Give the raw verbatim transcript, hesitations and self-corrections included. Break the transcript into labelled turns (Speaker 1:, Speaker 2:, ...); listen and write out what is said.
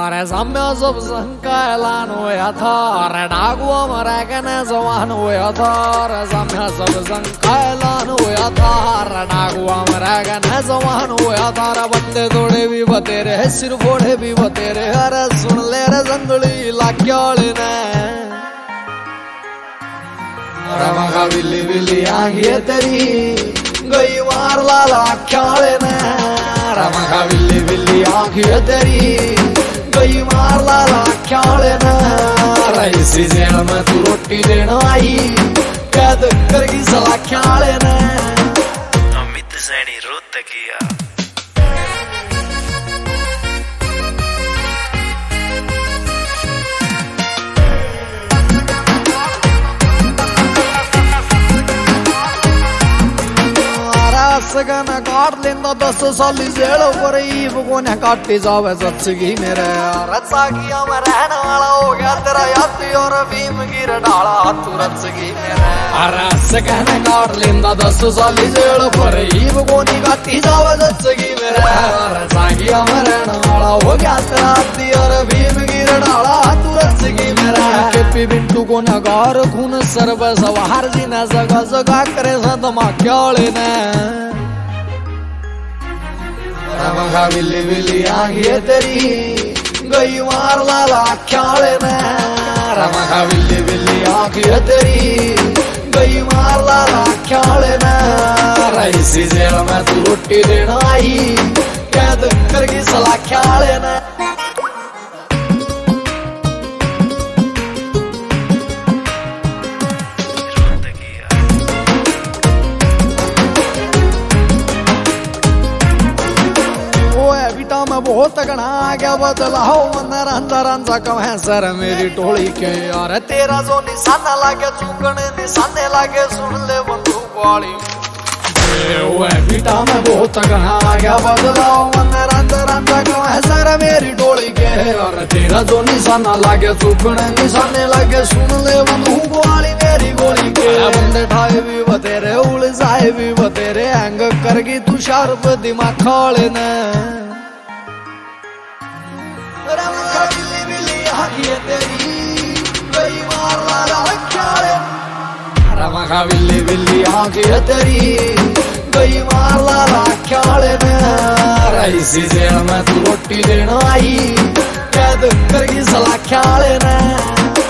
Speaker 1: अरे साम्य सब संकलन होया था, अरे डाकुआ मरा के न जवान होया था। अरे साम्य सब संकलन होया था, अरे डाकुआ मरा के न जवान होया था। अरे बंदे तोड़े भी बतेरे, सिर फोड़े भी बतेरे। अरे सुन ले रे जंगली लाक्याले ने, अरे मगा बिल्ली बिल्ली आंखिए तेरी गई मार लाला ख्याले ने। अरे मगा बिल्ली बिल्ली आंखिए तेरी गई मार लाला ख्याले ने। अरे इसी जेल में तू रोटी देना आई, कैद करगी सला ख्याले ने।
Speaker 2: अमित सैनी रोत किया
Speaker 1: सगन काट लेंदा दस साल जेल पर ईब को न काटी जावे सच्ची मेरे। रचा किया मैं रहने वाला हो गया तेरा यात्री और भीम गिर डाला तू रचगी मेरे। अरे सगन काट लेंदा दस साल जेल पर ईब को न काटी जावे सच्ची मेरे। रचा किया मैं रहने वाला हो गया तेरा यात्री और भीम गिर डाला तू रचगी मेरे। केपी बिंटू को नगार खून सर्व सवार जी न जगा जगा करे सदमा क्याले ने। मगा बिल्ली बिल्ली आंखिए तेरी गई मार लाला ख्याले ने। मगा बिल्ली बिल्ली आंखिए तेरी गई मार लाला ख्याले ने। इसी जेल में तू रोटी देना आई, कैद करगी सला ख्याले ने। मैं बहुत गणा गया बदलाओ अंदर अंदर अंदर कम है सर मेरी टोली के। यार तेरा जो निशाना लागे चुकने निशाने लागे सुन ले बंदूक वाली। बेटा मैं बहुत गणा गया बदलाओ अंदर अंदर अंदर कम है सर मेरी टोली के। और तेरा जो निशाना लागे चुकने निशाने लागे सुन ले बंदूक वाली मेरी गोली के। बंदे ठाए भी बतेरे उलझाए भी बतेरे, हैंग करगी तू शार्प दिमाग खाले ने। बिल्ली बिल्ली आंखिए तेरी गई मार लाला ख्याले। मगा बिल्ली बिल्ली आंखिए तेरी गई मार लाला ख्याले ने। इसी जेल में तू रोटी देना आई, कैद करगी सला ख्याले ने।